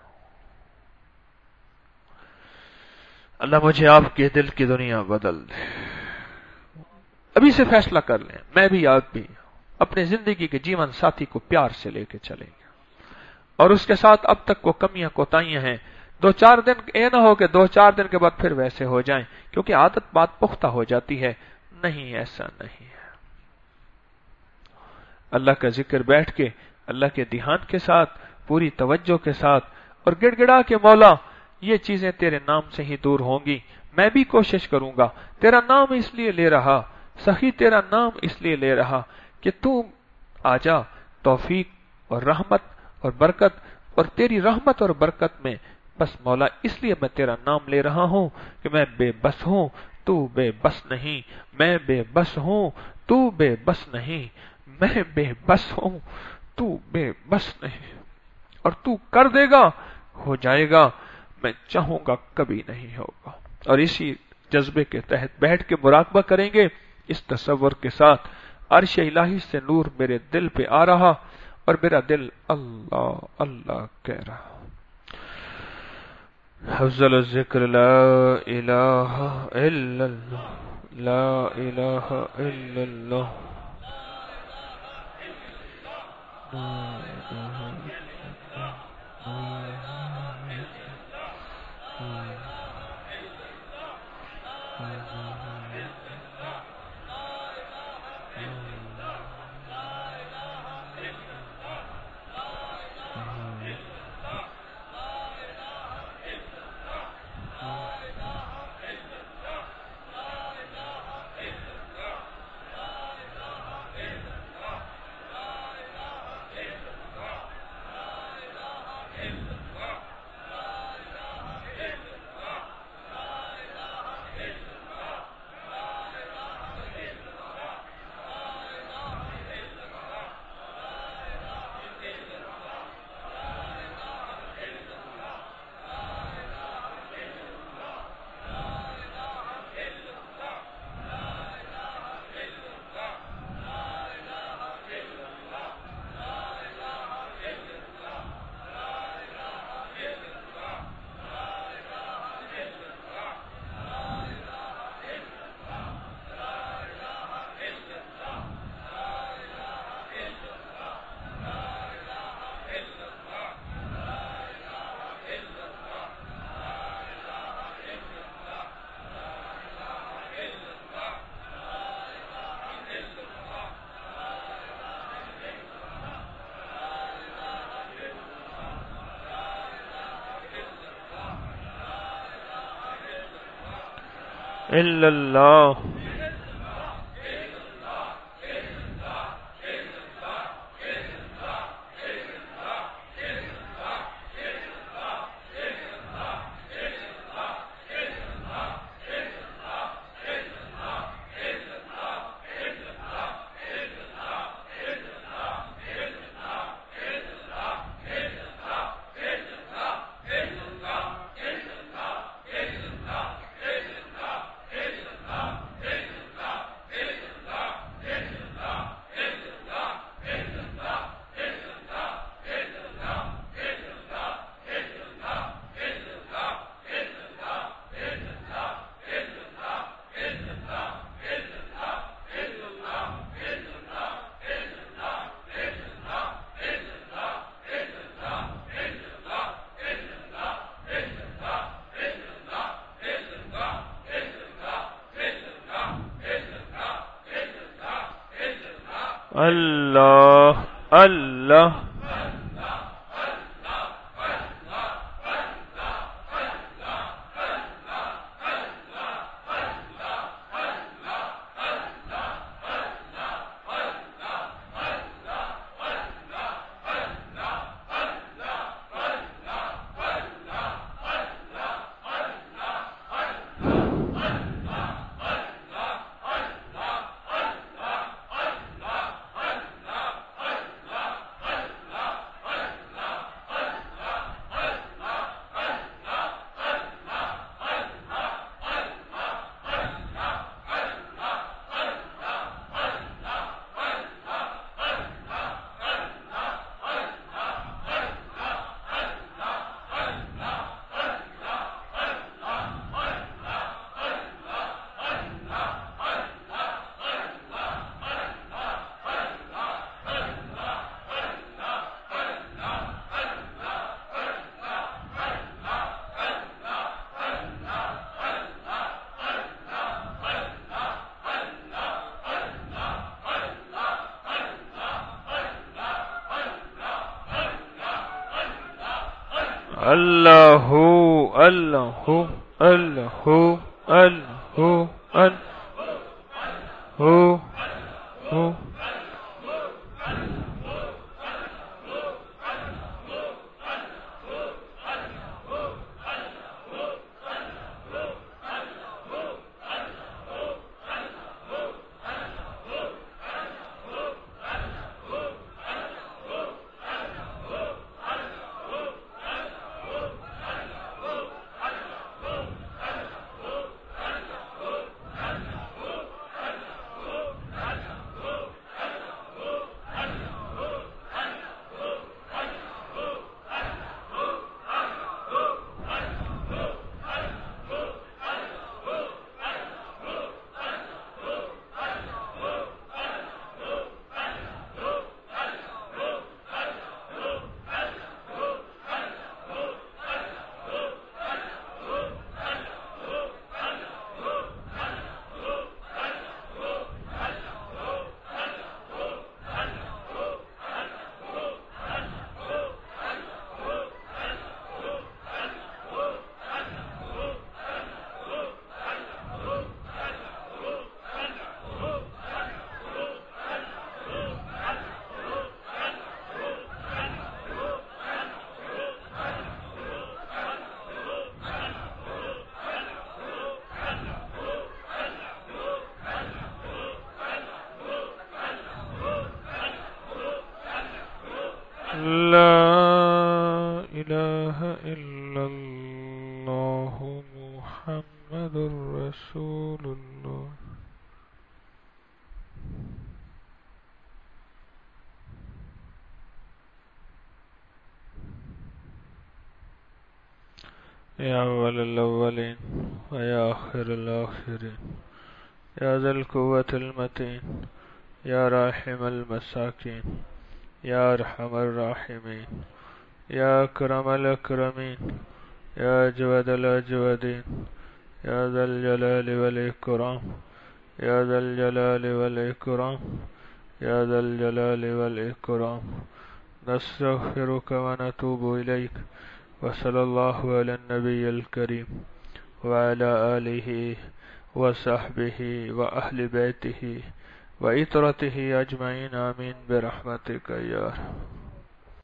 اللہ مجھے آپ کے دل کی دنیا بدل دے۔ ابھی سے فیصلہ کر لیں، میں بھی آپ بھی اپنے زندگی کے جیون ساتھی کو پیار سے لے کے چلیں گے، اور اس کے ساتھ اب تک کو کمیاں کوتاہیاں ہیں، دو چار دن یہ نہ ہو کہ دو چار دن کے بعد پھر ویسے ہو جائیں، کیونکہ عادت بات پختہ ہو جاتی ہے، نہیں ایسا نہیں ہے۔ اللہ کا ذکر بیٹھ کے، اللہ کے دھیان کے ساتھ، پوری توجہ کے ساتھ، اور گڑ گڑا کے مولا یہ چیزیں تیرے نام سے ہی دور ہوں گی، میں بھی کوشش کروں گا، تیرا نام اس لیے لے رہا، سخی تیرا نام اس لیے لے رہا کہ تو آ جا، توفیق اور رحمت اور برکت، اور تیری رحمت اور برکت میں بس مولا اس لیے میں تیرا نام لے رہا ہوں کہ میں بے بس ہوں، تو بے بس نہیں، میں بے بس ہوں تو بے بس نہیں، میں بے بس ہوں تو بے بس نہیں، اور تو کر دے گا ہو جائے گا، میں چاہوں گا کبھی نہیں ہوگا۔ اور اسی جذبے کے تحت بیٹھ کے مراقبہ کریں گے، اس تصور کے ساتھ عرش الہی سے نور میرے دل پہ آ رہا اور میرا دل اللہ اللہ کہہ رہا۔ افضل الذکر لا الہ الا اللہ، لا الہ الا اللہ، الا اللہ۔ اللہ اللہ اللہ اللہ اللہ اللہ اللہ لا إله إلا الله محمد رسول الله. يا أول الأولين ويا آخر الآخرين، يا ذا القوة المتين، يا راحم المساكين، يا أرحم الراحمين، يا أكرم الأكرمين، يا أجود الأجودين، يا ذا الجلال والإكرام، يا ذا الجلال والإكرام، يا ذا الجلال والإكرام. نستغفرك ونتوب إليك، وصلى الله على النبي الكريم وعلى آله وصحبه وأهل بيته وإطرته أجمعين. آمين برحمتك يا رب.